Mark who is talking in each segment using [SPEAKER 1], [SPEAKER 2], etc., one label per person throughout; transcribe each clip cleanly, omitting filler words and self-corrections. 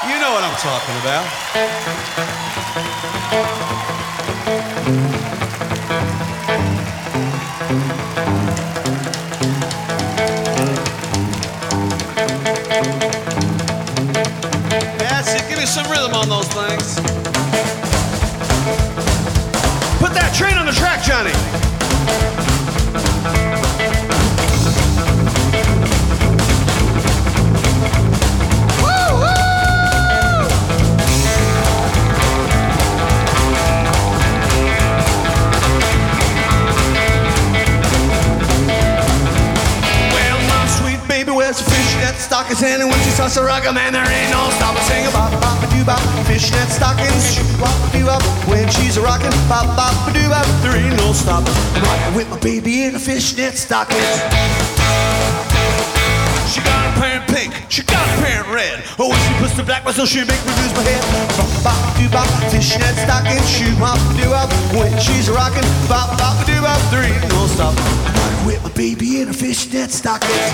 [SPEAKER 1] You know what I'm talking about. That's it. Give me some rhythm on those things. Put that train on the track, Johnny. Stockings in, and when she starts to rock 'em, man, there ain't no stopping. Sing a bop bop a doo bop, fishnet stockings, shoot bop a doo bop. When she's a rockin', bop bop a doo bop, there ain't no stopping. I'm rockin' with my baby in a fishnet stockings. She got a pair in pink, she got a pair in red. Oh, when she puts the black one, so she make me lose my head. Bop bop a doo bop, fishnet stockings, shoot bop a doo bop. When she's a rockin', bop bop a doo bop, there ain't no stopping. I'm rockin' with my baby in a fishnet stockings.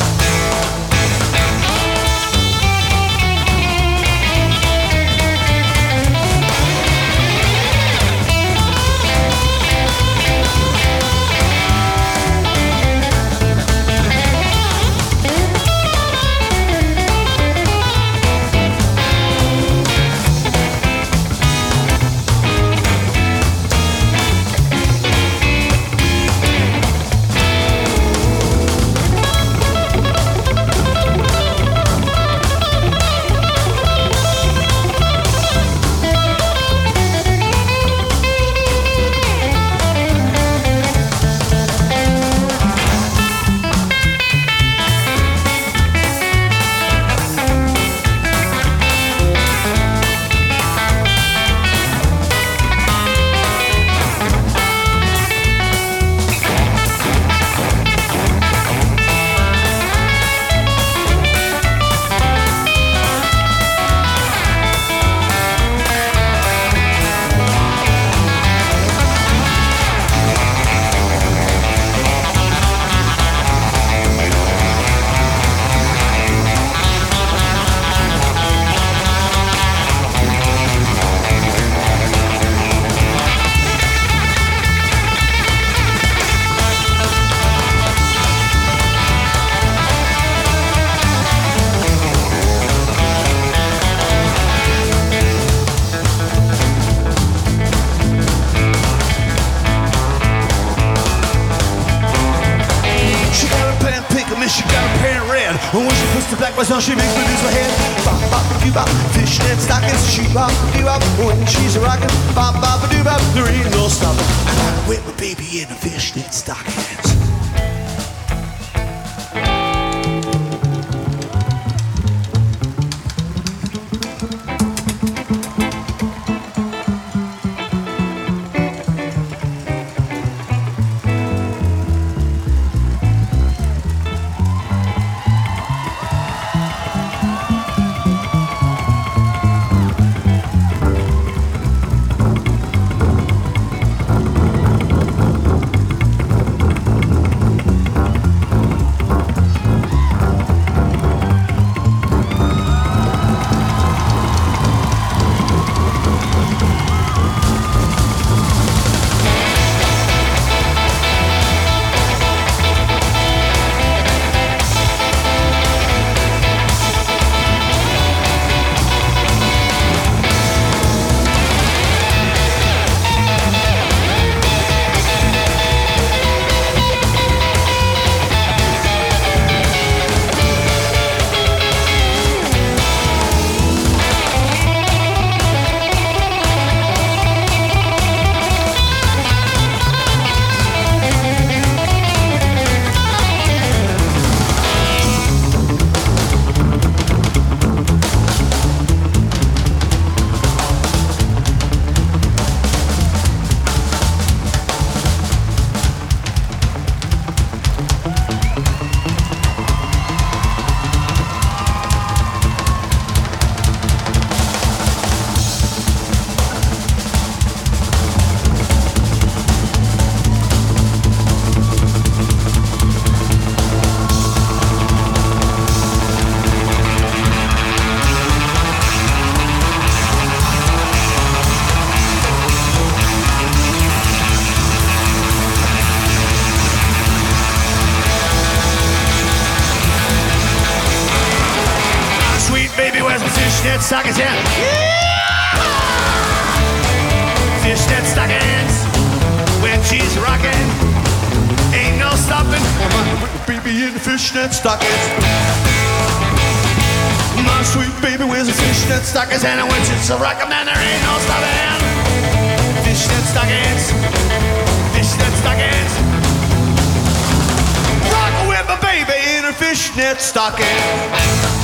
[SPEAKER 1] So she makes me lose my head. Bop bop a doo bop, fishnet stockings, shoot bop a doo bop. When she's a rockin', bop bop a doo bop, there ain't no stopping. I'm with my baby in a fishnet stockings. baby wears my fishnet stockings, yeah. Fishnet stockings when she's rocking. Ain't no stopping. My baby in the fishnet stockings. My sweet baby wears a fishnet stockings, and when she's rocking, man, there ain't no stopping. Fishnet stockings. Fishnet stockings. Rock with my baby in her fishnet stockings.